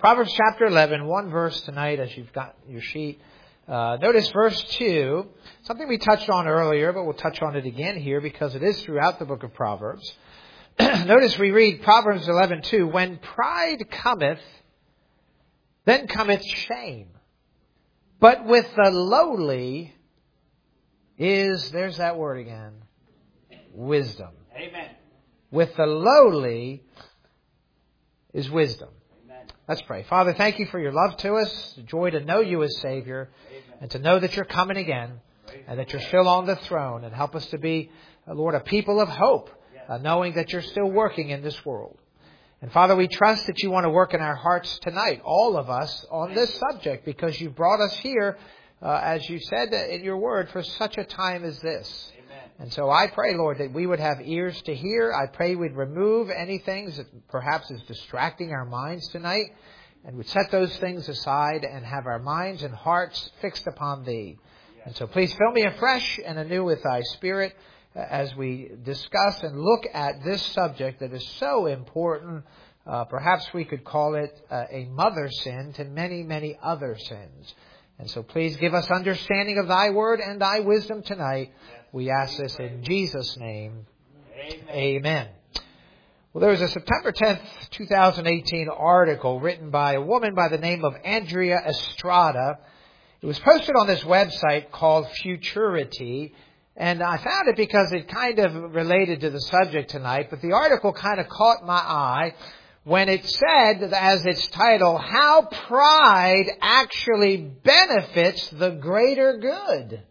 Proverbs chapter 11, one verse tonight as you've got your sheet. Notice verse 2, something we touched on earlier, but we'll touch on it again here because it is throughout the book of Proverbs. Notice we read Proverbs 11:2, when pride cometh, then cometh shame. But with the lowly there's that word again, wisdom. Amen. With the lowly is wisdom. Amen. Let's pray. Father, thank you for your love to us, the joy to know you as Savior, Amen. and to know that you're coming again, and that you're still on the throne, and help us to be, Lord, a people of hope, knowing that you're still working in this world. And Father, we trust that you want to work in our hearts tonight, all of us, on this subject, because you've brought us here, as you said in your word, for such a time as this. And so I pray, Lord, that we would have ears to hear. I pray we'd remove any things that perhaps is distracting our minds tonight, and would set those things aside and have our minds and hearts fixed upon Thee. And so please fill me afresh and anew with Thy Spirit as we discuss and look at this subject that is so important. Perhaps we could call it a mother sin to many, many other sins. And so please give us understanding of Thy Word and Thy wisdom tonight. We ask this in Jesus' name. Amen. Well, there was a September 10th, 2018 article written by a woman by the name of Andrea Estrada. It was posted on this website called Futurity. And I found it because it kind of related to the subject tonight. But the article kind of caught my eye when it said, as its title, How Pride Actually Benefits the Greater Good.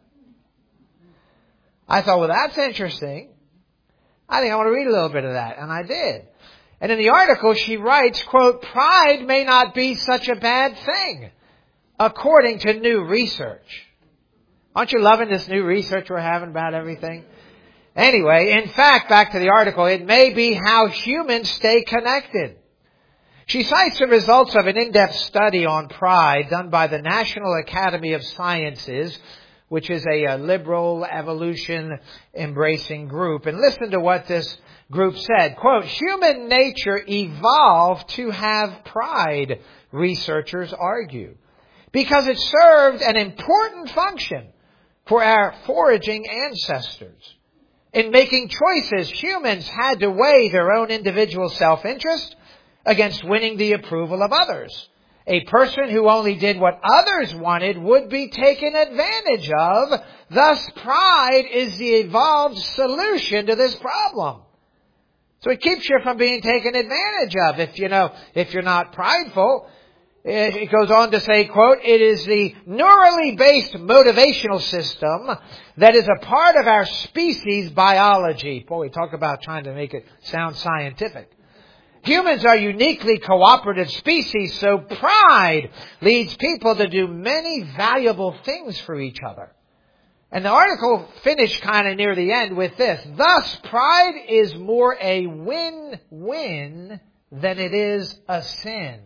I thought, well, that's interesting. I think I want to read a little bit of that. And I did. And in the article, she writes, quote, pride may not be such a bad thing, according to new research. Aren't you loving this new research we're having about everything? Anyway, in fact, back to the article, it may be how humans stay connected. She cites the results of an in-depth study on pride done by the National Academy of Sciences, which is a liberal, evolution-embracing group. And listen to what this group said. Quote, human nature evolved to have pride, researchers argue, because it served an important function for our foraging ancestors. In making choices, humans had to weigh their own individual self-interest against winning the approval of others. A person who only did what others wanted would be taken advantage of. Thus, pride is the evolved solution to this problem. So it keeps you from being taken advantage of. If you're not prideful, it goes on to say, quote, it is the neurally based motivational system that is a part of our species biology. Boy, we talk about trying to make it sound scientific. Humans are uniquely cooperative species, so pride leads people to do many valuable things for each other. And the article finished kind of near the end with this. Thus, pride is more a win-win than it is a sin.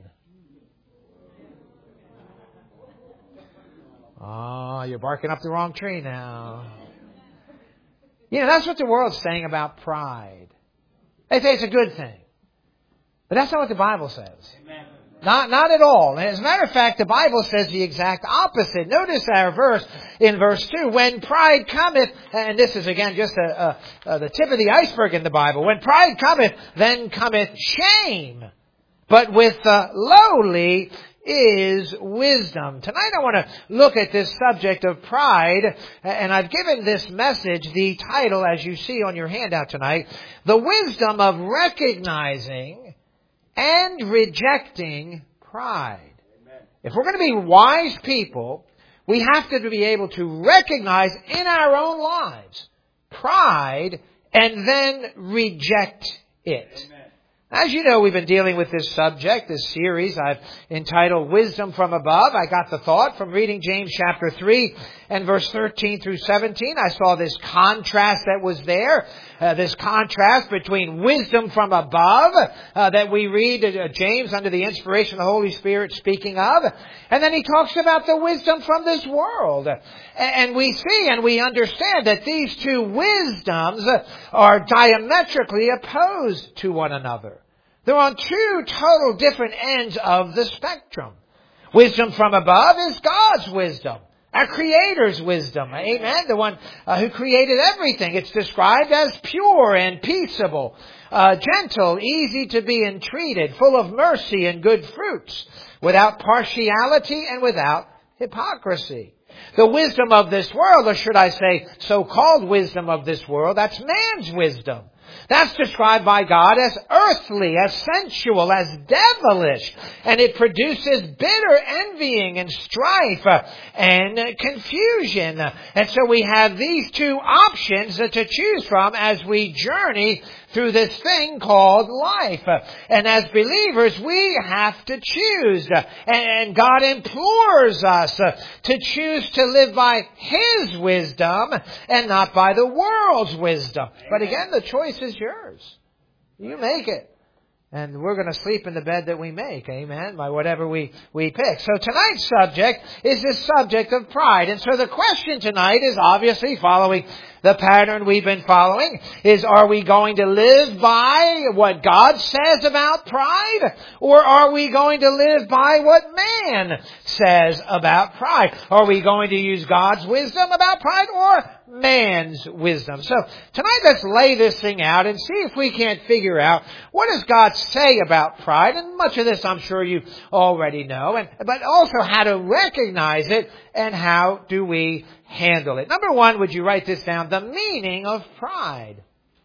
Oh, you're barking up the wrong tree now. That's what the world's saying about pride. They say it's a good thing. But that's not what the Bible says. Amen. Not at all. And as a matter of fact, the Bible says the exact opposite. Notice our verse in verse 2. When pride cometh, and this is again just the tip of the iceberg in the Bible. When pride cometh, then cometh shame. But with the lowly is wisdom. Tonight I want to look at this subject of pride, and I've given this message the title, as you see on your handout tonight, The Wisdom of Recognizing and Rejecting Pride. Amen. If we're going to be wise people, we have to be able to recognize in our own lives pride and then reject it. Amen. As you know, we've been dealing with this subject, this series I've entitled Wisdom from Above. I got the thought from reading James chapter 3 and verse 13 through 17. I saw this contrast that was there, this contrast between wisdom from above that we read James under the inspiration of the Holy Spirit speaking of. And then he talks about the wisdom from this world. And we see and we understand that these two wisdoms are diametrically opposed to one another. They're on two total different ends of the spectrum. Wisdom from above is God's wisdom. Our Creator's wisdom. Amen. The one who created everything. It's described as pure and peaceable, gentle, easy to be entreated, full of mercy and good fruits, without partiality and without hypocrisy. The wisdom of this world, or should I say so-called wisdom of this world, that's man's wisdom. That's described by God as earthly, as sensual, as devilish. And it produces bitter envying and strife and confusion. And so we have these two options to choose from as we journey through this thing called life. And as believers, we have to choose. And God implores us to choose to live by His wisdom and not by the world's wisdom. But again, the choice is yours. You make it. And we're going to sleep in the bed that we make, amen, by whatever we pick. So tonight's subject is the subject of pride. And so the question tonight is obviously following the pattern we've been following, is are we going to live by what God says about pride? Or are we going to live by what man says about pride? Are we going to use God's wisdom about pride or man's wisdom? So tonight let's lay this thing out and see if we can't figure out what does God say about pride. And much of this I'm sure you already know, but also how to recognize it and how do we handle it. Number one, would you write this down? The meaning of pride.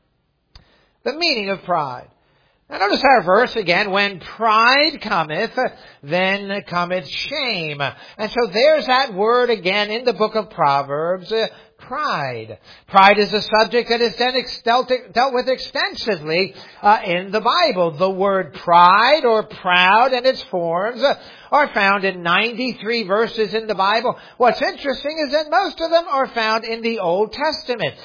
The meaning of pride. Now notice our verse again. When pride cometh, then cometh shame. And so there's that word again in the book of Proverbs, pride. Pride is a subject that is then dealt with extensively in the Bible. The word pride or proud and its forms are found in 93 verses in the Bible. What's interesting is that most of them are found in the Old Testament.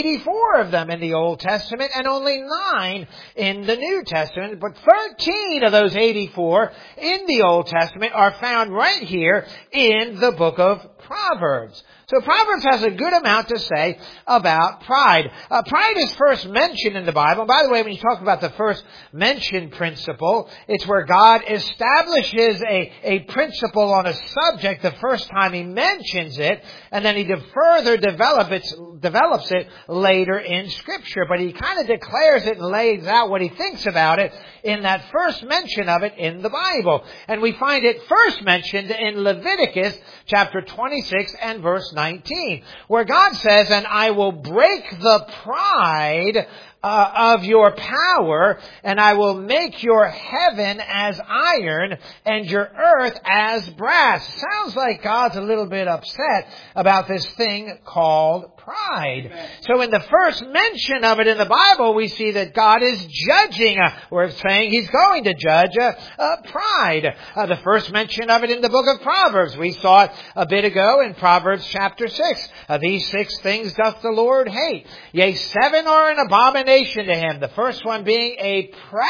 84 of them in the Old Testament and only 9 in the New Testament. But 13 of those 84 in the Old Testament are found right here in the book of Proverbs. So Proverbs has a good amount to say about pride. Pride is first mentioned in the Bible. And by the way, when you talk about the first mention principle, it's where God establishes a principle on a subject the first time He mentions it, and then He further develops it later in Scripture. But He kind of declares it and lays out what He thinks about it in that first mention of it in the Bible. And we find it first mentioned in Leviticus chapter 26 and verse 19, where God says, "And I will break the pride of your power, and I will make your heaven as iron and your earth as brass." Sounds like God's a little bit upset about this thing called pride. Amen. So in the first mention of it in the Bible, we see that God is judging, or saying He's going to judge pride. The first mention of it in the book of Proverbs, we saw it a bit ago in Proverbs chapter 6. These 6 things doth the Lord hate. Yea, 7 are an abomination to Him. The first one being a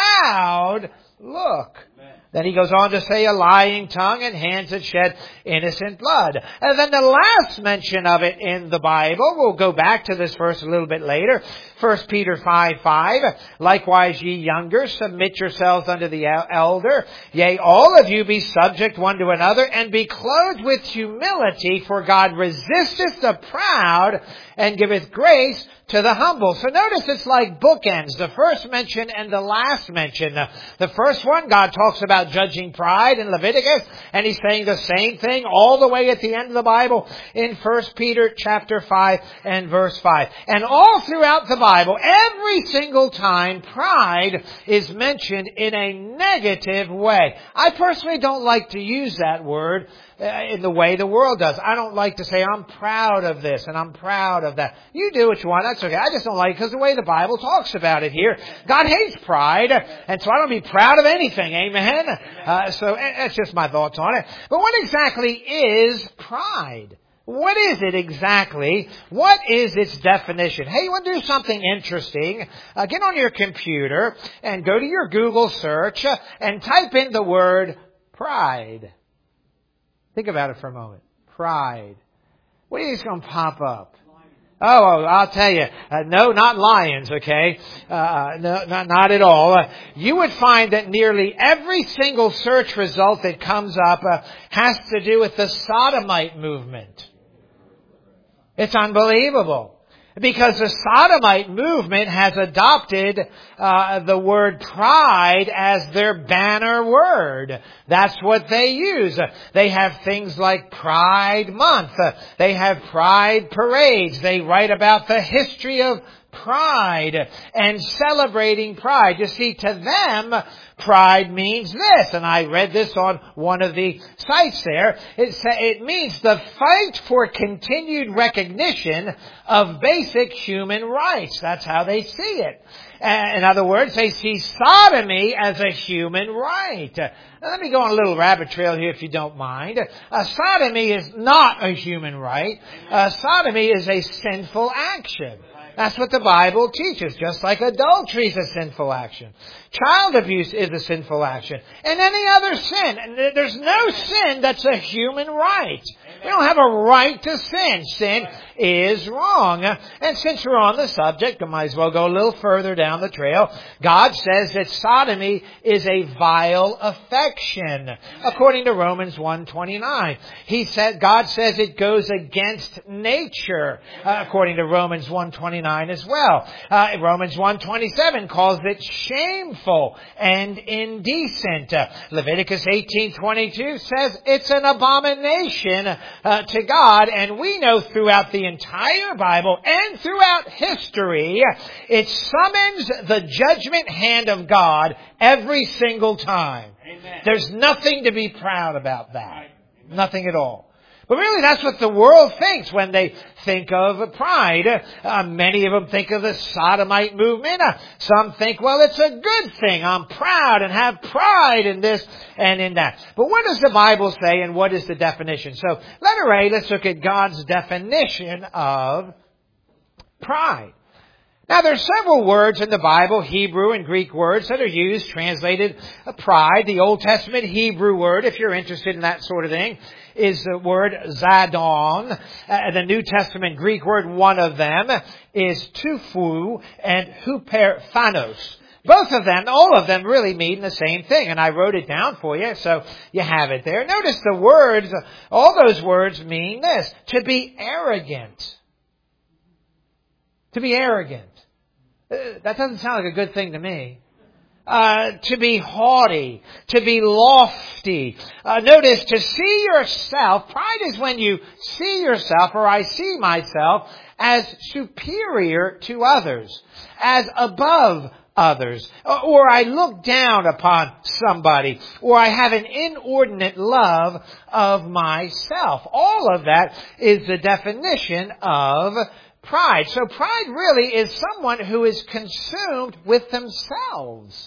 proud look. Then he goes on to say a lying tongue and hands that shed innocent blood. And then the last mention of it in the Bible, we'll go back to this verse a little bit later. 1 Peter 5:5, "Likewise ye younger, submit yourselves unto the elder. Yea, all of you be subject one to another, and be clothed with humility, for God resisteth the proud, and giveth grace to the humble." So notice it's like bookends, the first mention and the last mention. The first one, God talks about judging pride in Leviticus, and He's saying the same thing all the way at the end of the Bible in 1 Peter chapter 5 and verse 5. And all throughout the Bible, every single time, pride is mentioned in a negative way. I personally don't like to use that word in the way the world does. I don't like to say, I'm proud of this and I'm proud of that. You do what you want, that's okay. I just don't like it because the way the Bible talks about it here. God hates pride, and so I don't be proud of anything, amen? So that's just my thoughts on it. But what exactly is pride? What is it exactly? What is its definition? Hey, you want to do something interesting? Get on your computer and go to your Google search and type in the word pride. Think about it for a moment. Pride. What do you think is going to pop up? Oh, I'll tell you. No, not lions, okay? No, not at all. You would find that nearly every single search result that comes up has to do with the sodomite movement. It's unbelievable. Because the sodomite movement has adopted the word pride as their banner word. That's what they use. They have things like Pride Month. They have pride parades. They write about the history of pride and celebrating pride. You see, to them, pride means this, and I read this on one of the sites there. It means the fight for continued recognition of basic human rights. That's how they see it. In other words, they see sodomy as a human right. Now, let me go on a little rabbit trail here if you don't mind. Sodomy is not a human right. Sodomy is a sinful action. That's what the Bible teaches, just like adultery is a sinful action. Child abuse is a sinful action. And any other sin. And there's no sin that's a human right. We don't have a right to sin. Sin is wrong. And since we're on the subject, I might as well go a little further down the trail. God says that sodomy is a vile affection, according to Romans 1:29. God says it goes against nature, according to Romans 1:29 as well. Romans 1:27 calls it shameful and indecent. Leviticus 18:22 says it's an abomination to God, and we know throughout the entire Bible and throughout history, it summons the judgment hand of God every single time. Amen. There's nothing to be proud about that. Right. Nothing at all. But really, that's what the world thinks when they think of pride. Many of them think of the sodomite movement. Some think, well, it's a good thing. I'm proud and have pride in this and in that. But what does the Bible say, and what is the definition? So, letter A, let's look at God's definition of pride. Now, there are several words in the Bible, Hebrew and Greek words, that are used, translated pride. The Old Testament Hebrew word, if you're interested in that sort of thing, is the word zadon. The New Testament Greek word, one of them, is tufu and huperphanos. Both of them, all of them really mean the same thing. And I wrote it down for you, so you have it there. Notice the words, all those words mean this: to be arrogant. To be arrogant. That doesn't sound like a good thing to me. To be haughty, to be lofty. Notice, to see yourself, pride is when you see yourself, or I see myself, as superior to others, as above others, or I look down upon somebody, or I have an inordinate love of myself. All of that is the definition of pride. So pride really is someone who is consumed with themselves.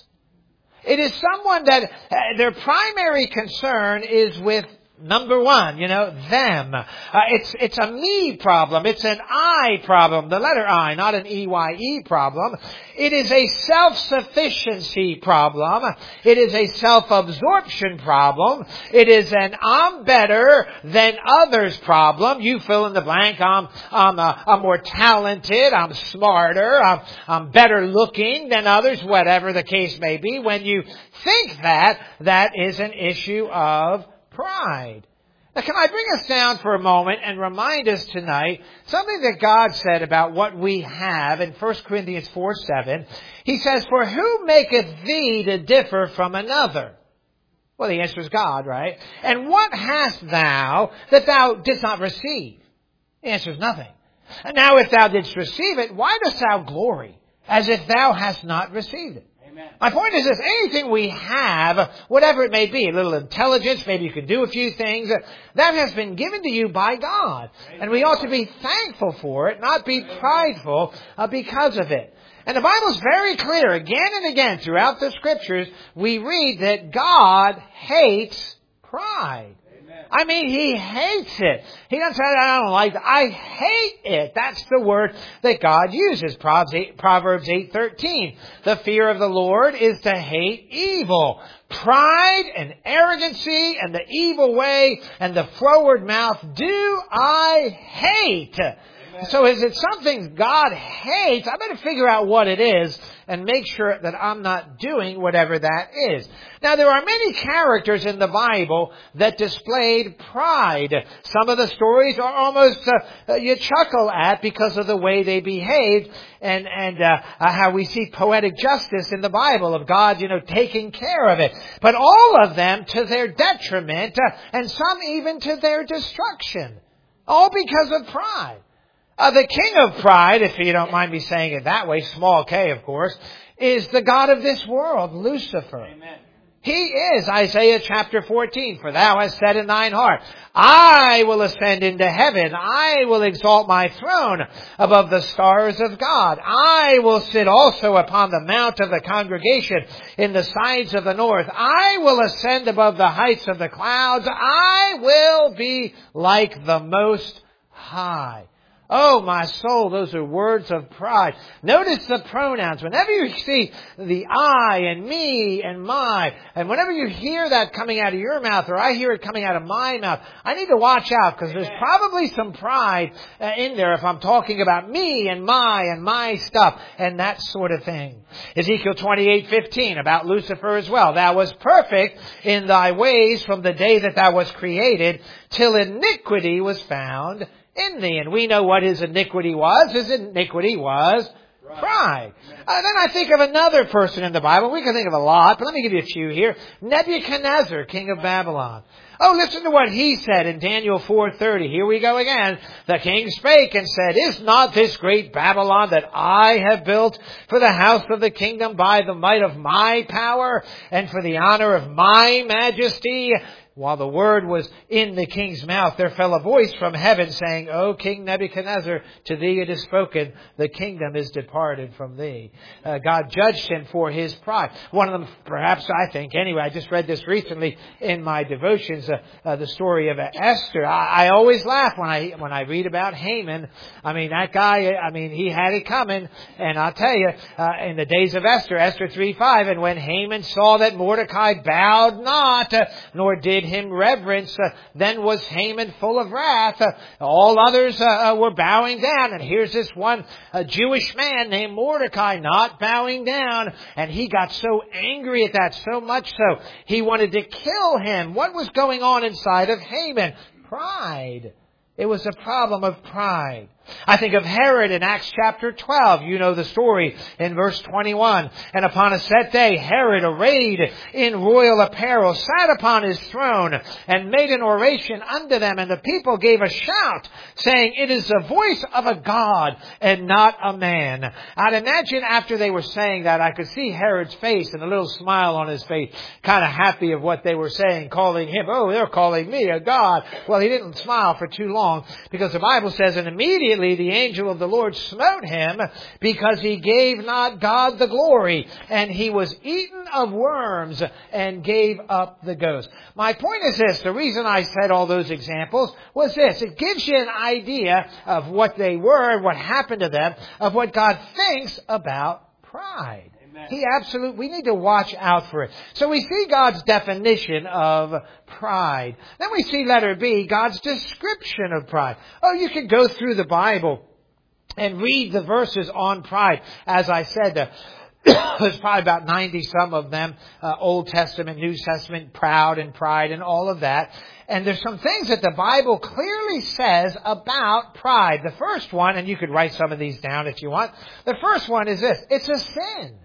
It is someone that their primary concern is with number one, them. It's a me problem. It's an I problem. The letter I, not an EYE problem. It is a self-sufficiency problem. It is a self-absorption problem. It is an I'm better than others problem. You fill in the blank. I'm more talented. I'm smarter. I'm better looking than others, whatever the case may be. When you think that is an issue of pride. Now, can I bring us down for a moment and remind us tonight something that God said about what we have in 1 Corinthians 4:7. He says, "For who maketh thee to differ from another?" Well, the answer is God, right? "And what hast thou that thou didst not receive?" The answer is nothing. "And now if thou didst receive it, why dost thou glory as if thou hast not received it?" My point is this: anything we have, whatever it may be, a little intelligence, maybe you can do a few things, that has been given to you by God. And we ought to be thankful for it, not be prideful because of it. And the Bible's very clear, again and again, throughout the Scriptures, we read that God hates pride. I mean, He hates it. He doesn't say, I don't like it. I hate it. That's the word that God uses. Proverbs 8:13. The fear of the Lord is to hate evil. Pride and arrogancy and the evil way and the froward mouth do I hate. So is it something God hates? I better figure out what it is and make sure that I'm not doing whatever that is. Now, there are many characters in the Bible that displayed pride. Some of the stories are almost you chuckle at because of the way they behaved and how we see poetic justice in the Bible of God, taking care of it. But all of them to their detriment and some even to their destruction. All because of pride. The king of pride, if you don't mind me saying it that way, small k, of course, is the god of this world, Lucifer. Amen. He is, Isaiah chapter 14, for thou hast said in thine heart, I will ascend into heaven. I will exalt my throne above the stars of God. I will sit also upon the mount of the congregation in the sides of the north. I will ascend above the heights of the clouds. I will be like the Most High. Oh, my soul, those are words of pride. Notice the pronouns. Whenever you see the I and me and my, and whenever you hear that coming out of your mouth or I hear it coming out of my mouth, I need to watch out because there's probably some pride in there if I'm talking about me and my stuff and that sort of thing. Ezekiel 28:15 about Lucifer as well. Thou wast perfect in thy ways from the day that thou wast created till iniquity was found in thee. And we know what his iniquity was. His iniquity was pride. Then I think of another person in the Bible. We can think of a lot, but let me give you a few here. Nebuchadnezzar, king of Babylon. Oh, listen to what he said in Daniel 4:30. Here we go again. The king spake and said, Is not this great Babylon that I have built for the house of the kingdom by the might of my power and for the honor of my majesty? While the word was in the king's mouth, there fell a voice from heaven saying, O King Nebuchadnezzar, to thee it is spoken, the kingdom is departed from thee. God judged him for his pride. One of them, perhaps I think, anyway, I just read this recently in my devotions, the story of Esther. I always laugh when I read about Haman. I mean, that guy, he had it coming. And I'll tell you, in the days of Esther, Esther 3:5, and when Haman saw that Mordecai bowed not, nor did him reverence, then was Haman full of wrath. All others were bowing down, and here's this one Jewish man named Mordecai not bowing down, and he got so angry at that, so much so he wanted to kill him. What was going on inside of Haman? Pride. It was a problem of pride. I think of Herod in Acts chapter 12. You know the story in verse 21. And upon a set day, Herod, arrayed in royal apparel, sat upon his throne and made an oration unto them. And the people gave a shout, saying, It is the voice of a God and not a man. I'd imagine after they were saying that, I could see Herod's face and a little smile on his face, kind of happy of what they were saying, calling him, oh, they're calling me a God. Well, he didn't smile for too long because the Bible says, and immediately the angel of the Lord smote him because he gave not God the glory, and he was eaten of worms and gave up the ghost. My point is this. The reason I said all those examples was this. It gives you an idea of what they were and what happened to them, of what God thinks about pride. We need to watch out for it. So we see God's definition of pride. Then we see letter B, God's description of pride. Oh, you can go through the Bible and read the verses on pride. As I said, there's probably about 90 some of them, Old Testament, New Testament, proud and pride and all of that. And there's some things that the Bible clearly says about pride. The first one, and you could write some of these down if you want. The first one is this. It's a sin.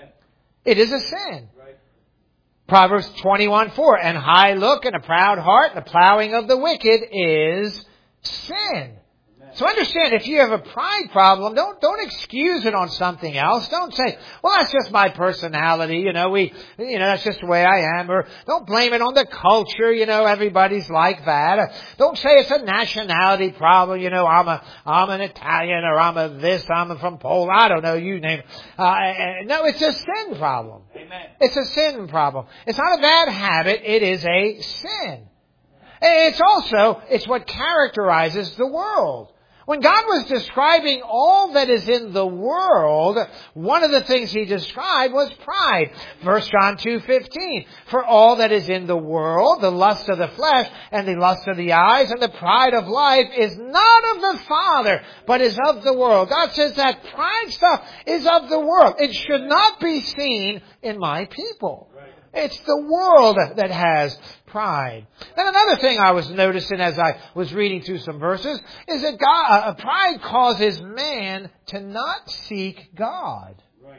It is a sin. Right. Proverbs 21:4, and high look and a proud heart and the plowing of the wicked is sin. So understand, if you have a pride problem, don't excuse it on something else. Don't say, well, that's just my personality, that's just the way I am. Or don't blame it on the culture, everybody's like that. Don't say it's a nationality problem, I'm an Italian or I'm from Poland, I don't know, you name it. No, it's a sin problem. Amen. It's a sin problem. It's not a bad habit, it is a sin. It's what characterizes the world. When God was describing all that is in the world, one of the things He described was pride. 1 John 2:15. For all that is in the world, the lust of the flesh and the lust of the eyes and the pride of life is not of the Father, but is of the world. God says that pride stuff is of the world. It should not be seen in my people. It's the world that has pride. Then another thing I was noticing as I was reading through some verses is that pride causes man to not seek God. Right.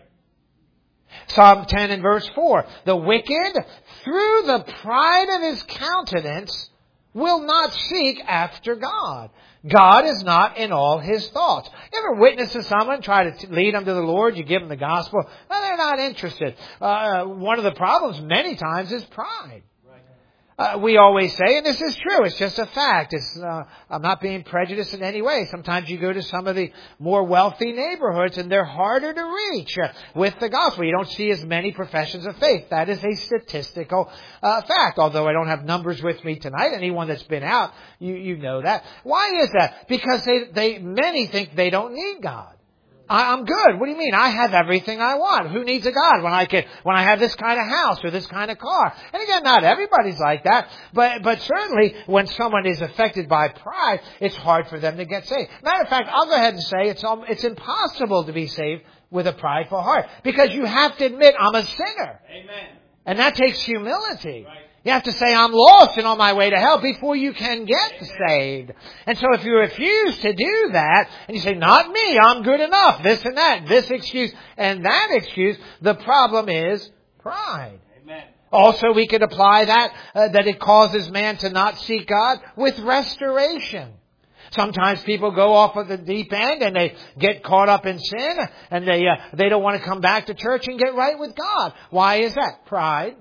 Psalm 10 and verse 4. The wicked, through the pride of his countenance, will not seek after God. God is not in all his thoughts. You ever witness to someone, try to lead them to the Lord, you give them the gospel? No, they're not interested. One of the problems many times is pride. We always say, and this is true, it's just a fact. I'm not being prejudiced in any way. Sometimes you go to some of the more wealthy neighborhoods and they're harder to reach with the gospel. You don't see as many professions of faith. That is a statistical fact. Although I don't have numbers with me tonight. Anyone that's been out, you know that. Why is that? Because many think they don't need God. I'm good. What do you mean? I have everything I want. Who needs a God when I have this kind of house or this kind of car? And again, not everybody's like that, but certainly when someone is affected by pride, it's hard for them to get saved. Matter of fact, I'll go ahead and say it's impossible to be saved with a prideful heart, because you have to admit I'm a sinner. Amen. And that takes humility. Right. You have to say, I'm lost and on my way to hell before you can get saved. And so if you refuse to do that, and you say, not me, I'm good enough, this and that, this excuse and that excuse, the problem is pride. Amen. Also, we could apply that it causes man to not seek God with restoration. Sometimes people go off of the deep end and they get caught up in sin and they don't want to come back to church and get right with God. Why is that? Pride.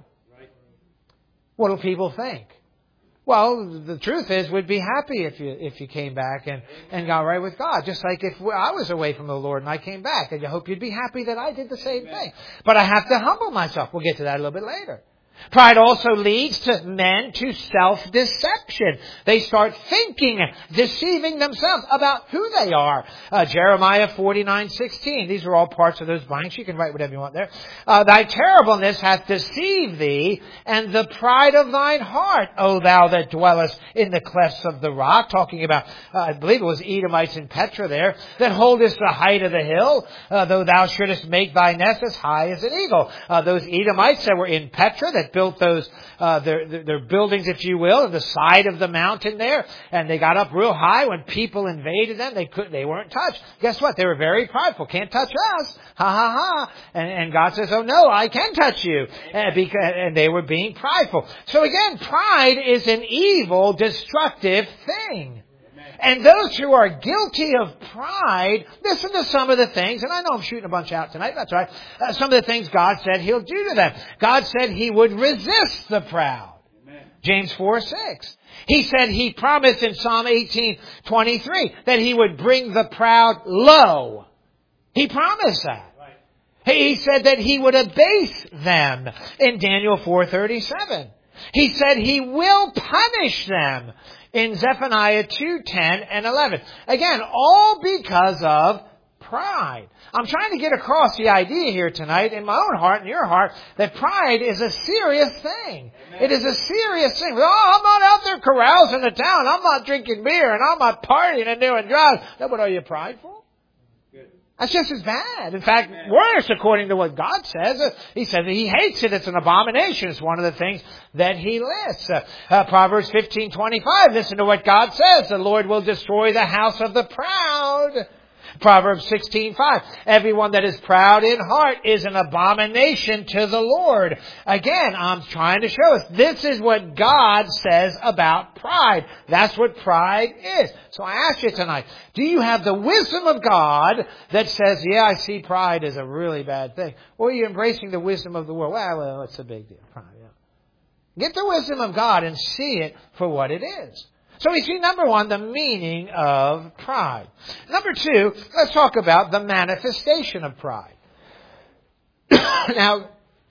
What do people think? Well, the truth is, we'd be happy if you came back and got right with God. Just like if I was away from the Lord and I came back. And I hope you'd be happy that I did the same thing. But I have to humble myself. We'll get to that a little bit later. Pride also leads to men to self-deception. They start thinking, deceiving themselves about who they are. Jeremiah 49:16. These are all parts of those blanks. You can write whatever you want there. Thy terribleness hath deceived thee, and the pride of thine heart, O thou that dwellest in the clefts of the rock. Talking about, I believe it was Edomites in Petra there, that holdest the height of the hill, though thou shouldest make thy nest as high as an eagle. Those Edomites that were in Petra, that built those their buildings, if you will, on the side of the mountain there, and they got up real high. When people invaded them, they weren't touched. Guess what? They were very prideful. Can't touch us. Ha ha ha. And God says, oh no, I can touch you. And they were being prideful. So again, pride is an evil, destructive thing. And those who are guilty of pride, listen to some of the things, and I know I'm shooting a bunch out tonight, that's right. Some of the things God said He'll do to them. God said He would resist the proud. Amen. James 4:6. He said He promised in Psalm 18:23 that He would bring the proud low. He promised that. Right. He said that He would abase them in Daniel 4:37. He said He will punish them in Zephaniah 2:10 and 11. Again, all because of pride. I'm trying to get across the idea here tonight in my own heart and your heart that pride is a serious thing. Amen. It is a serious thing. Oh, I'm not out there carousing the town. I'm not drinking beer and I'm not partying and doing drugs. No, but are you prideful? That's just as bad. In fact, worse, according to what God says. He says that He hates it. It's an abomination. It's one of the things that He lists. Proverbs 15:25. Listen to what God says. The Lord will destroy the house of the proud. Proverbs 16:5. Everyone that is proud in heart is an abomination to the Lord. Again, I'm trying to show us this is what God says about pride. That's what pride is. So I ask you tonight, do you have the wisdom of God that says, yeah, I see pride as a really bad thing? Or are you embracing the wisdom of the world? Well, it's a big deal. Pride, yeah. Get the wisdom of God and see it for what it is. So we see, number one, the meaning of pride. Number two, let's talk about the manifestation of pride. Now,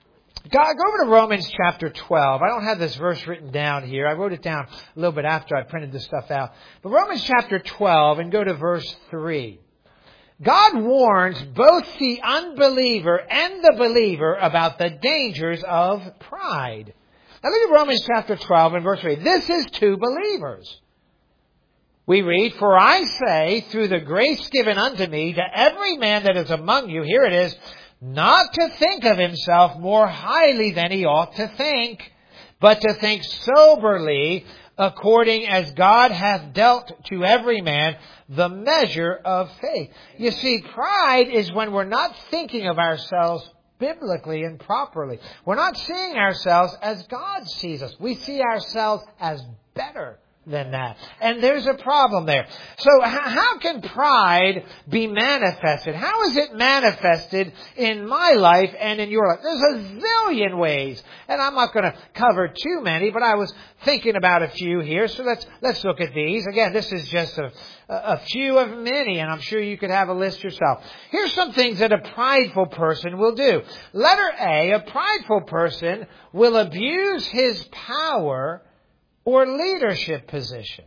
Go over to Romans chapter 12. I don't have this verse written down here. I wrote it down a little bit after I printed this stuff out. But Romans chapter 12, and go to verse 3. God warns both the unbeliever and the believer about the dangers of pride. Now look at Romans chapter 12 and verse 3. This is to believers. We read, "For I say, through the grace given unto me, to every man that is among you," here it is, "not to think of himself more highly than he ought to think, but to think soberly, according as God hath dealt to every man the measure of faith." You see, pride is when we're not thinking of ourselves biblically and properly. We're not seeing ourselves as God sees us. We see ourselves as better than that. And there's a problem there. So how can pride be manifested? How is it manifested in my life and in your life? There's a zillion ways. And I'm not going to cover too many, but I was thinking about a few here. So let's look at these. Again, this is just a few of many, and I'm sure you could have a list yourself. Here's some things that a prideful person will do. Letter A, a prideful person will abuse his power or leadership position.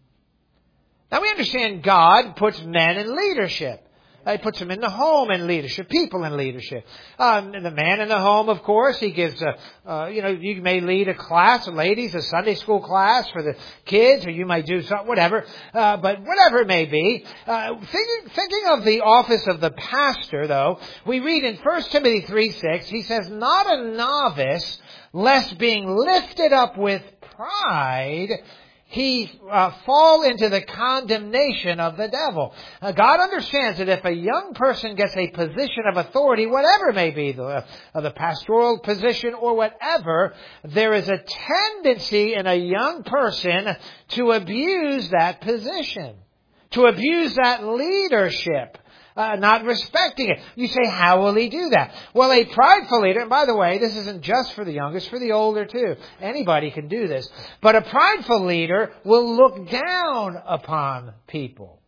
Now we understand God puts men in leadership. He puts them in the home in leadership, people in leadership. And the man in the home, of course, he gives, you may lead a class of ladies, a Sunday school class for the kids, or you might do something, whatever. But whatever it may be, thinking of the office of the pastor, though, we read in 1 Timothy 3:6, he says, "Not a novice, lest being lifted up with pride, he fall into the condemnation of the devil." God understands that if a young person gets a position of authority, whatever it may be, the pastoral position or whatever, there is a tendency in a young person to abuse that position, to abuse that leadership. Not respecting it. You say, how will he do that? Well, a prideful leader, and by the way, this isn't just for the young, it's for the older too. Anybody can do this. But a prideful leader will look down upon people.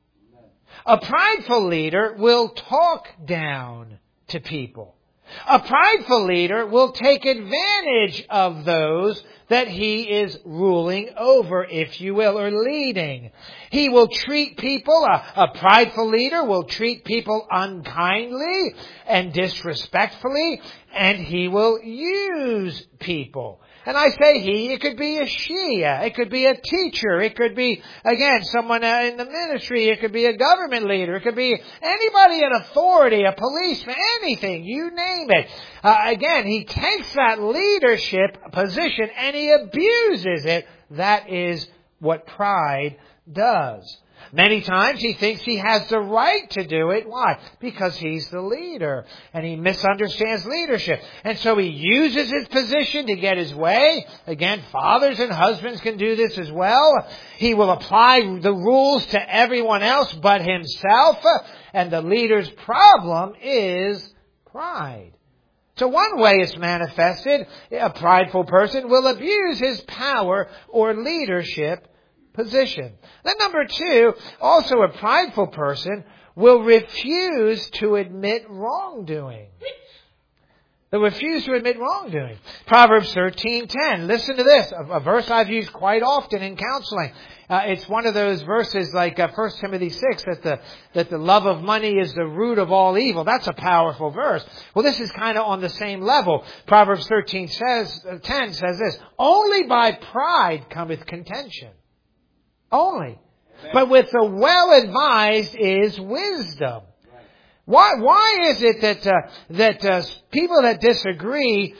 A prideful leader will talk down to people. A prideful leader will take advantage of those that he is ruling over, if you will, or leading. He will treat people, a prideful leader will treat people unkindly and disrespectfully, and he will use people. And I say he, it could be a she, it could be a teacher, it could be, again, someone in the ministry, it could be a government leader, it could be anybody in authority, a policeman, anything, you name it. Again, he takes that leadership position and he abuses it. That is what pride does. Many times he thinks he has the right to do it. Why? Because he's the leader and he misunderstands leadership. And so he uses his position to get his way. Again, fathers and husbands can do this as well. He will apply the rules to everyone else but himself. And the leader's problem is pride. So one way it's manifested, a prideful person will abuse his power or leadership position. Then number two, also a prideful person will refuse to admit wrongdoing. They'll refuse to admit wrongdoing. Proverbs 13:10. Listen to this, a verse I've used quite often in counseling. It's one of those verses like 1 Timothy 6, that the love of money is the root of all evil. That's a powerful verse. Well, this is kind of on the same level. Proverbs 13:10 says this, "Only by pride cometh contention." Only. Amen. But with the well-advised is wisdom. Right. Why is it that people that disagree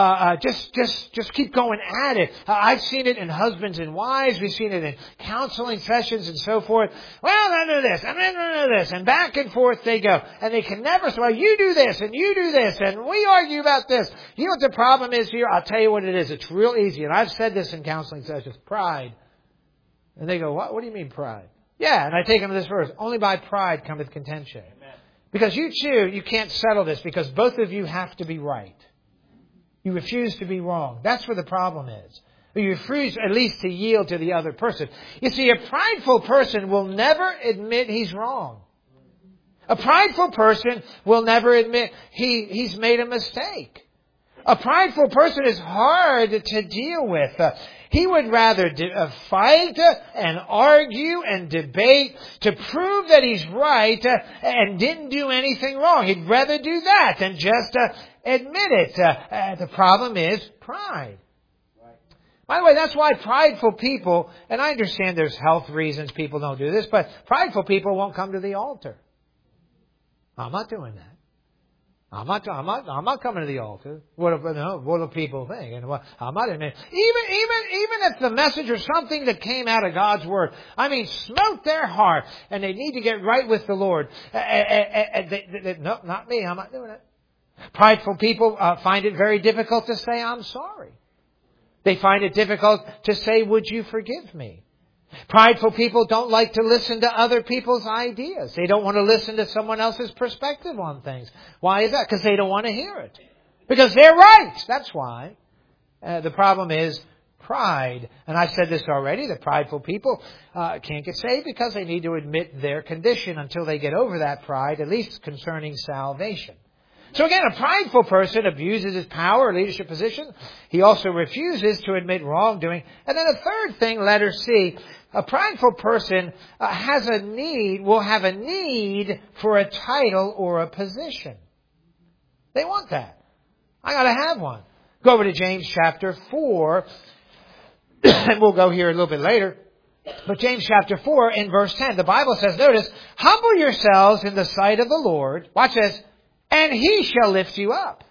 just keep going at it? I've seen it in husbands and wives. We've seen it in counseling sessions and so forth. Well, I do this, and then I do this, and back and forth they go, and they can never say, "Well, you do this, and you do this, and we argue about this." You know what the problem is here? I'll tell you what it is. It's real easy, and I've said this in counseling sessions: pride. And they go, what? What do you mean pride? Yeah, and I take them to this verse. Only by pride cometh contention. Amen. Because you can't settle this because both of you have to be right. You refuse to be wrong. That's where the problem is. You refuse at least to yield to the other person. You see, a prideful person will never admit he's wrong. A prideful person will never admit he's made a mistake. A prideful person is hard to deal with. He would rather fight and argue and debate to prove that he's right and didn't do anything wrong. He'd rather do that than just admit it. The problem is pride. By the way, that's why prideful people, and I understand there's health reasons people don't do this, but prideful people won't come to the altar. I'm not doing that. I'm not coming to the altar. What do people think? And I'm not admitting. Even if the message or something that came out of God's Word, smote their heart, and they need to get right with the Lord. No, not me. I'm not doing it. Prideful people find it very difficult to say, I'm sorry. They find it difficult to say, would you forgive me? Prideful people don't like to listen to other people's ideas. They don't want to listen to someone else's perspective on things. Why is that? Because they don't want to hear it. Because they're right. That's why. The problem is pride. And I've said this already. The prideful people can't get saved because they need to admit their condition until they get over that pride, at least concerning salvation. So again, a prideful person abuses his power or leadership position. He also refuses to admit wrongdoing. And then a third thing, letter C, a prideful person will have a need for a title or a position. They want that. I got to have one. Go over to James chapter 4, and we'll go here a little bit later. But James chapter 4 in verse 10, the Bible says, notice, humble yourselves in the sight of the Lord. Watch this. And He shall lift you up.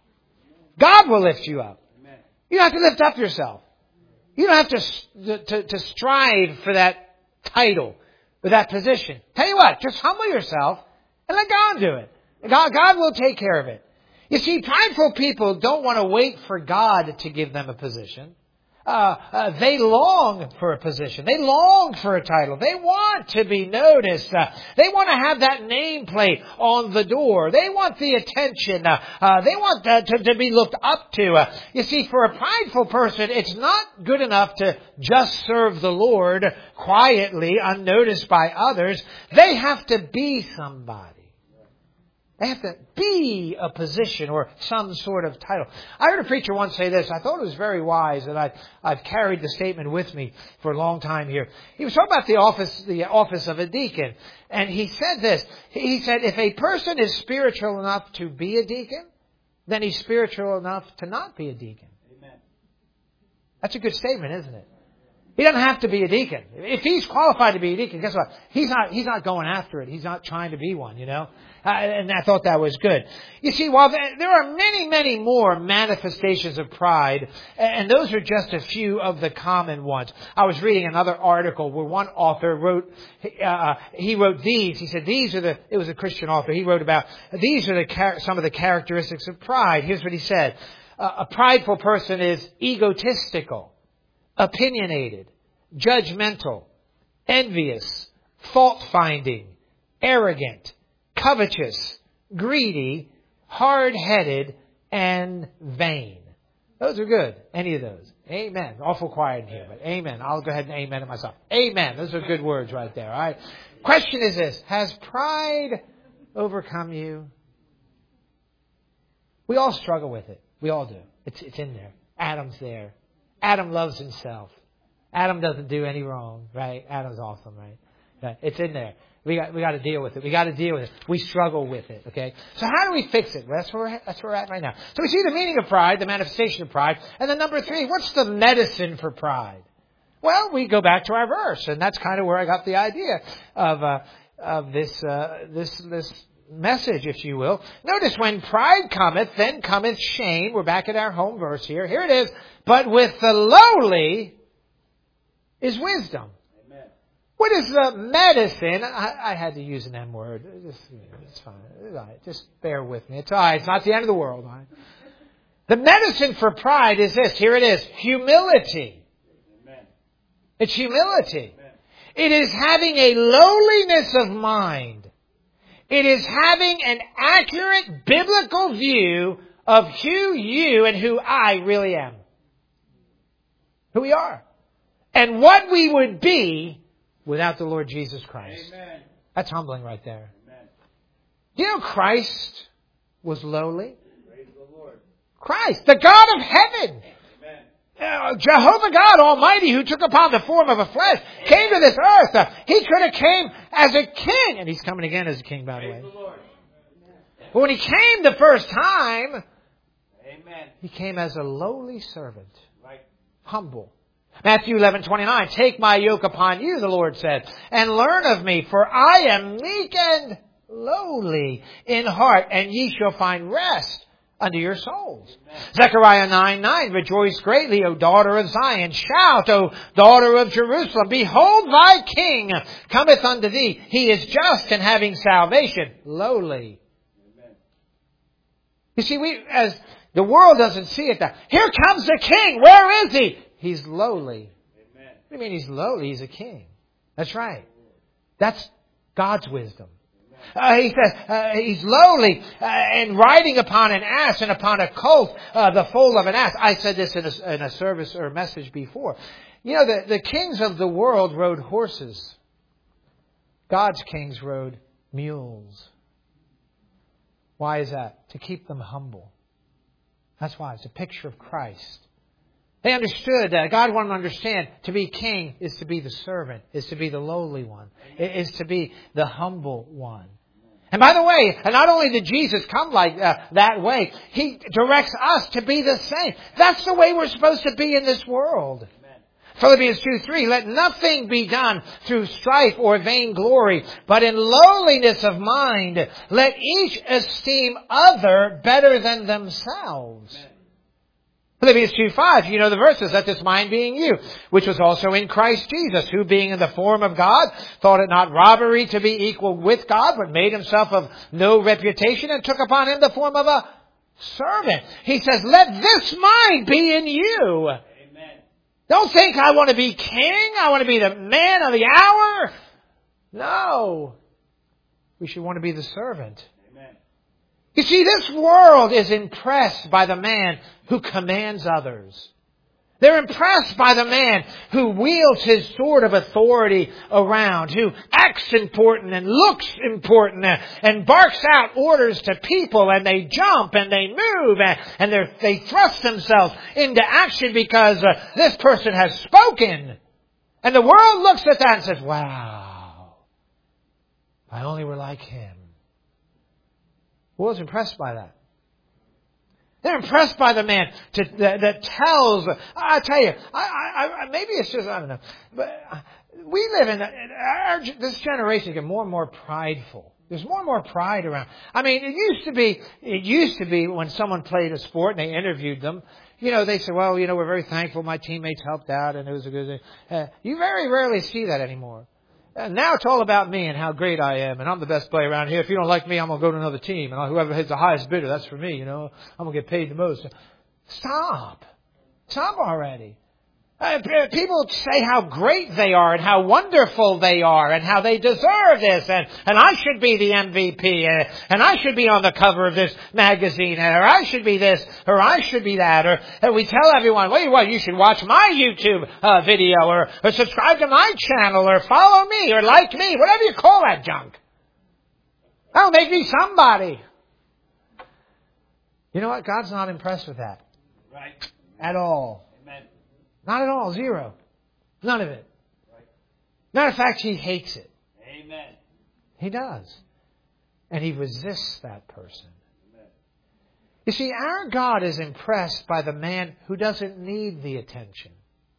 God will lift you up. You don't have to lift up yourself. You don't have to strive for that title or that position. Tell you what, just humble yourself and let God do it. God will take care of it. You see, prideful people don't want to wait for God to give them a position. They long for a position. They long for a title. They want to be noticed. They want to have that nameplate on the door. They want the attention. They want to be looked up to. You see, for a prideful person, it's not good enough to just serve the Lord quietly, unnoticed by others. They have to be somebody. They have to be a position or some sort of title. I heard a preacher once say this. I thought it was very wise, and I've carried the statement with me for a long time here. He was talking about the office of a deacon. And he said this. He said, if a person is spiritual enough to be a deacon, then he's spiritual enough to not be a deacon. Amen. That's a good statement, isn't it? He doesn't have to be a deacon. If he's qualified to be a deacon, guess what? He's not going after it. He's not trying to be one, And I thought that was good. You see, while there are many, many more manifestations of pride, and those are just a few of the common ones. I was reading another article where one author wrote, he wrote these. He said, it was a Christian author. He wrote about, these are some of the characteristics of pride. Here's what he said. A prideful person is egotistical, opinionated, judgmental, envious, fault-finding, arrogant, covetous, greedy, hard-headed, and vain. Those are good. Any of those. Amen. Awful quiet in here, but amen. I'll go ahead and amen it myself. Amen. Those are good words right there. All right. Question is this. Has pride overcome you? We all struggle with it. We all do. It's in there. Adam's there. Adam loves himself. Adam doesn't do any wrong, right? Adam's awesome, right? It's in there. We got to deal with it. We got to deal with it. We struggle with it, okay? So how do we fix it? Well, that's where we're at right now. So we see the meaning of pride, the manifestation of pride, and then number 3, what's the medicine for pride? Well, we go back to our verse, and that's kind of where I got the idea of this message, if you will. Notice, when pride cometh, then cometh shame. We're back at our home verse here. Here it is. But with the lowly is wisdom. Amen. What is the medicine? I had to use an M word. It's fine. It's all right. Just bear with me. It's all right. It's not the end of the world. All right? The medicine for pride is this. Here it is. Humility. Amen. It's humility. Amen. It is having a lowliness of mind. It is having an accurate biblical view of who you and who I really am. Who we are. And what we would be without the Lord Jesus Christ. Amen. That's humbling right there. Amen. Do you know Christ was lowly? Praise the Lord. Christ, the God of heaven. Jehovah God Almighty, who took upon the form of a flesh, came to this earth. He could have came as a king. And He's coming again as a king, by the way. But when He came the first time, He came as a lowly servant. Humble. Matthew 11:29, take my yoke upon you, the Lord said, and learn of me, for I am meek and lowly in heart, and ye shall find rest unto your souls. Zechariah 9:9, rejoice greatly, O daughter of Zion. Shout, O daughter of Jerusalem. Behold, thy king cometh unto thee. He is just and having salvation, lowly. Amen. You see, as the world doesn't see it that. Here comes the king. Where is he? He's lowly. Amen. What do you mean he's lowly? He's a king. That's right. That's God's wisdom. He says he's lowly and riding upon an ass and upon a colt, the foal of an ass. I said this in a service or a message before. You know, the kings of the world rode horses. God's kings rode mules. Why is that? To keep them humble. That's why. It's a picture of Christ. They understood that God wanted them to understand to be king is to be the servant, is to be the lowly one, is to be the humble one. And by the way, not only did Jesus come like that way, He directs us to be the same. That's the way we're supposed to be in this world. Philippians 2:3, let nothing be done through strife or vainglory, but in lowliness of mind, let each esteem other better than themselves. Amen. Philippians 2:5, you know the verses, let this mind be in you, which was also in Christ Jesus, who being in the form of God, thought it not robbery to be equal with God, but made Himself of no reputation and took upon Him the form of a servant. He says, let this mind be in you. Amen. Don't think I want to be king, I want to be the man of the hour. No. We should want to be the servant. You see, this world is impressed by the man who commands others. They're impressed by the man who wields his sword of authority around, who acts important and looks important and barks out orders to people, and they jump and they move and they thrust themselves into action because this person has spoken. And the world looks at that and says, wow, if I only were like him. The world's impressed by that. They're impressed by the man that tells. I tell you, maybe it's just, I don't know. But we live in this generation get more and more prideful. There's more and more pride around. I mean, it used to be when someone played a sport and they interviewed them, you know, they say, well, you know, we're very thankful my teammates helped out and it was a good thing. You very rarely see that anymore. And now it's all about me and how great I am, and I'm the best player around here. If you don't like me, I'm going to go to another team, and whoever hits the highest bidder, that's for me, you know. I'm going to get paid the most. Stop. Stop already. People say how great they are and how wonderful they are and how they deserve this, and I should be the MVP, and I should be on the cover of this magazine, or I should be this, or I should be that, or we tell everyone, well, you should watch my YouTube video, or subscribe to my channel, or follow me, or like me, whatever you call that junk. That'll make me somebody. You know what? God's not impressed with that. Right. At all. Not at all. Zero. None of it. Right. Matter of fact, He hates it. Amen. He does. And He resists that person. Amen. You see, our God is impressed by the man who doesn't need the attention.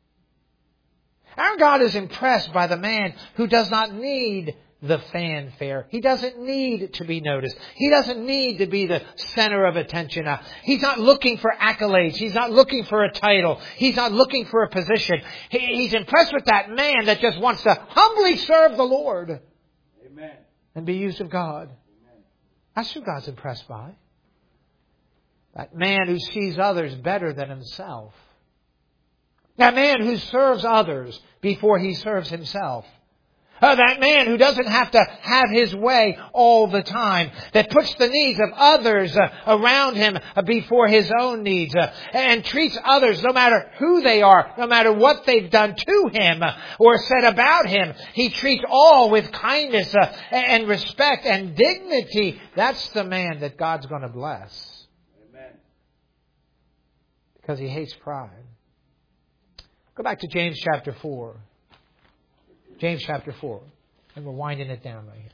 Our God is impressed by the man who does not need the fanfare. He doesn't need to be noticed. He doesn't need to be the center of attention. He's not looking for accolades. He's not looking for a title. He's not looking for a position. He's impressed with that man that just wants to humbly serve the Lord. Amen. And be used of God. Amen. That's who God's impressed by. That man who sees others better than himself. That man who serves others before he serves himself. That man who doesn't have to have his way all the time. That puts the needs of others around him before his own needs. And treats others, no matter who they are, no matter what they've done to him or said about him. He treats all with kindness and respect and dignity. That's the man that God's going to bless. Amen. because He hates pride. Go back to James chapter 4. James chapter 4. And we're winding it down right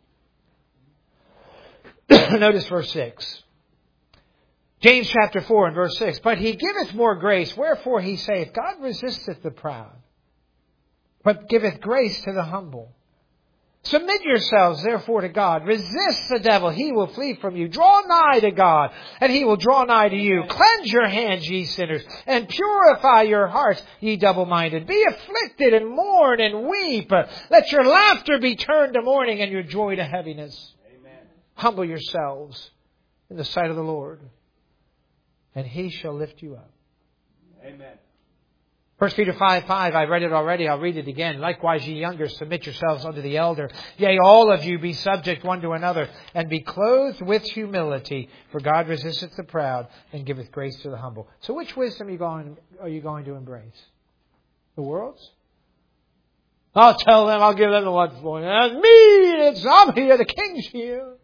here. Notice verse 6. James chapter 4 and verse 6. But He giveth more grace, wherefore He saith, God resisteth the proud, but giveth grace to the humble. Submit yourselves, therefore, to God. Resist the devil, he will flee from you. Draw nigh to God, and He will draw nigh to you. Cleanse your hands, ye sinners, and purify your hearts, ye double-minded. Be afflicted, and mourn, and weep. Let your laughter be turned to mourning, and your joy to heaviness. Amen. Humble yourselves in the sight of the Lord, and He shall lift you up. Amen. 1 Peter 5:5, I read it already, I'll read it again. Likewise, ye younger, submit yourselves unto the elder. Yea, all of you be subject one to another, and be clothed with humility. For God resisteth the proud, and giveth grace to the humble. So which wisdom are you going to embrace? The world's? I'll tell them, I'll give them the what's going on. That's me! I'm here, the King's here.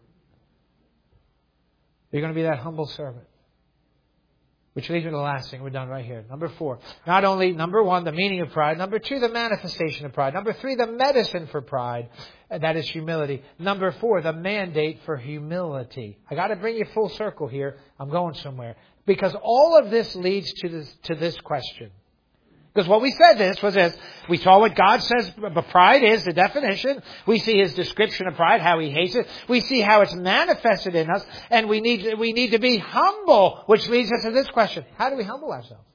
You're going to be that humble servant. Which leads me to the last thing. We're done right here. Number 4. Not only, number 1, the meaning of pride. Number 2, the manifestation of pride. Number 3, the medicine for pride. And that is humility. Number 4, the mandate for humility. I got to bring you full circle here. I'm going somewhere. Because all of this leads to this question. Because what we said was this. We saw what God says pride is, the definition. We see His description of pride, how He hates it. We see how it's manifested in us. And we need to be humble, which leads us to this question. How do we humble ourselves?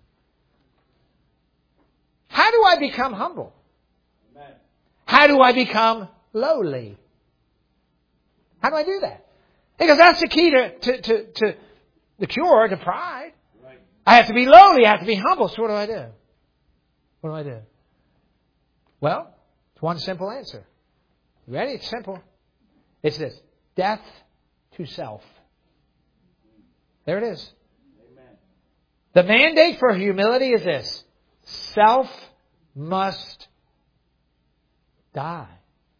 How do I become humble? Amen. How do I become lowly? How do I do that? Because that's the key to the cure to pride. Right. I have to be lowly. I have to be humble. So what do I do? What do I do? Well, it's one simple answer. You ready? It's simple. It's this. Death to self. There it is. Amen. The mandate for humility is this. Self must die.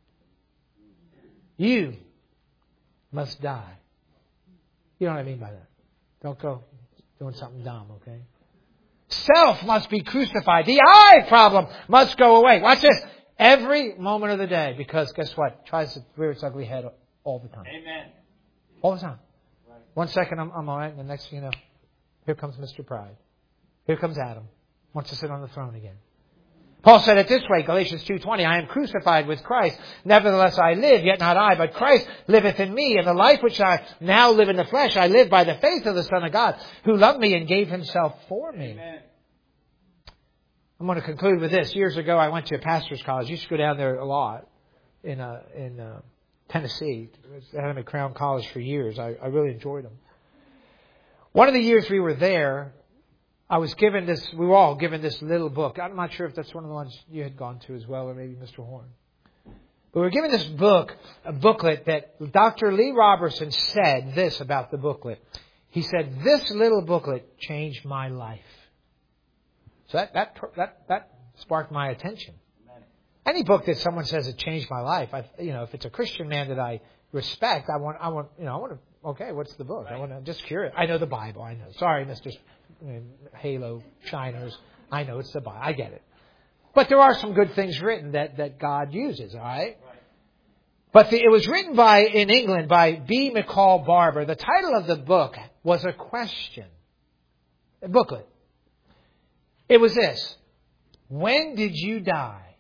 You must die. You know what I mean by that. Don't go doing something dumb, okay? Self must be crucified. The I problem must go away. Watch this. Every moment of the day. Because guess what? It tries to rear its ugly head all the time. Amen. All the time. Right. 1 second I'm all right. And the next thing you know, here comes Mr. Pride. Here comes Adam. Wants to sit on the throne again. Paul said it this way, Galatians 2:20, I am crucified with Christ. Nevertheless I live, yet not I, but Christ liveth in me. And the life which I now live in the flesh, I live by the faith of the Son of God, who loved me and gave Himself for me. Amen. I'm going to conclude with this. Years ago, I went to a pastor's college. I used to go down there a lot in Tennessee. I had them at Crown College for years. I really enjoyed them. One of the years we were there, we were all given this little book. I'm not sure if that's one of the ones you had gone to as well, or maybe Mr. Horn. But we were given this book, a booklet that Dr. Lee Robertson said this about the booklet. He said, this little booklet changed my life. So that sparked my attention. Amen. Any book that someone says it changed my life, if it's a Christian man that I respect, I want to, okay, what's the book? Right. I want to just curious. I know the Bible. I know. Sorry, Mr. Halo Shiners. I know it's the Bible. I get it. But there are some good things written that God uses, all right? But it was written in England by B. McCall Barber. The title of the book was a question. A booklet. It was this. When did you die?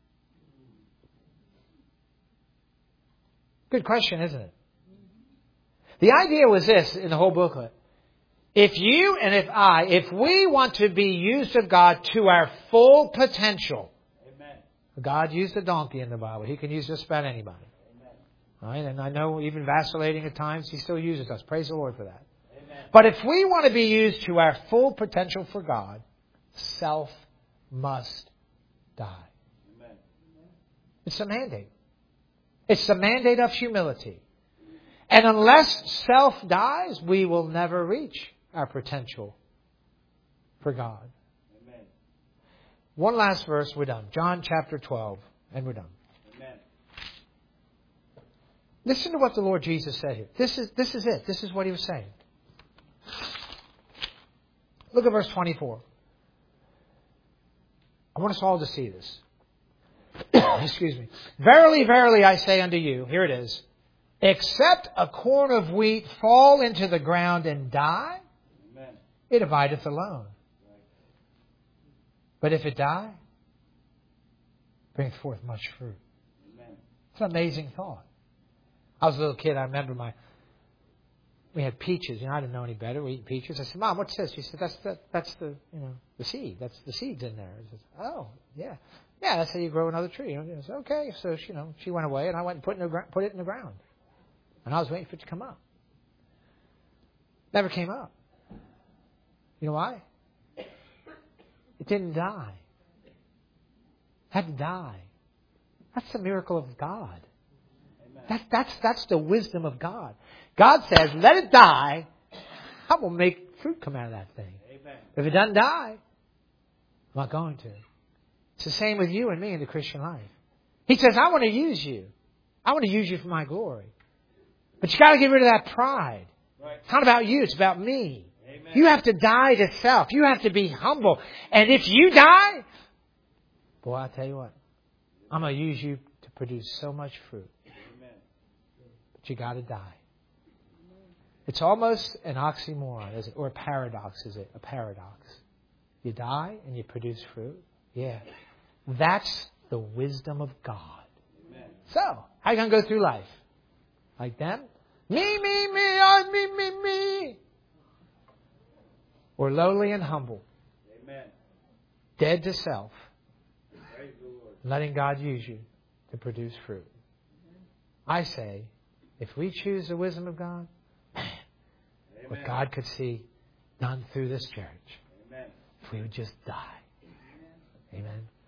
Good question, isn't it? The idea was this in the whole booklet. If you and if we want to be used of God to our full potential, amen. God used a donkey in the Bible. He can use just about anybody. Amen. Right? And I know even vacillating at times, He still uses us. Praise the Lord for that. Amen. But if we want to be used to our full potential for God, self must die. Amen. It's a mandate. It's the mandate of humility. And unless self dies, we will never reach our potential for God. Amen. One last verse, we're done. John chapter 12, and we're done. Amen. Listen to what the Lord Jesus said here. This is it. This is what He was saying. Look at verse 24. I want us all to see this. Excuse me. Verily, verily, I say unto you, here it is, except a corn of wheat fall into the ground and die, Amen. It abideth alone. But if it die, bringeth forth much fruit. Amen. It's an amazing thought. I was a little kid. I remember we had peaches. I didn't know any better. We eat peaches. I said, Mom, what's this? She said, that's the the seed. That's the seeds in there. I said, oh, yeah. Yeah, that's how you grow another tree. I said, okay. So, she went away and I went and put it in the ground. And I was waiting for it to come up. Never came up. You know why? It didn't die. It had to die. That's the miracle of God. That's the wisdom of God. God says, let it die. I will make fruit come out of that thing. Amen. If it doesn't die, I'm not going to. It's the same with you and me in the Christian life. He says, I want to use you. I want to use you for my glory. But you got to get rid of that pride. Right. It's not about you. It's about me. Amen. You have to die to self. You have to be humble. And if you die, boy, I'll tell you what. I'm going to use you to produce so much fruit. Amen. But you got to die. It's almost an oxymoron, is it? Or a paradox, is it? A paradox. You die and you produce fruit. Yeah. That's the wisdom of God. Amen. So, how are you going to go through life? Like them? Me, me. Or lowly and humble. Amen. Dead to self. Letting God use you to produce fruit. I say, if we choose the wisdom of God, man, what God could see done through this church, Amen. If we would just die. Amen.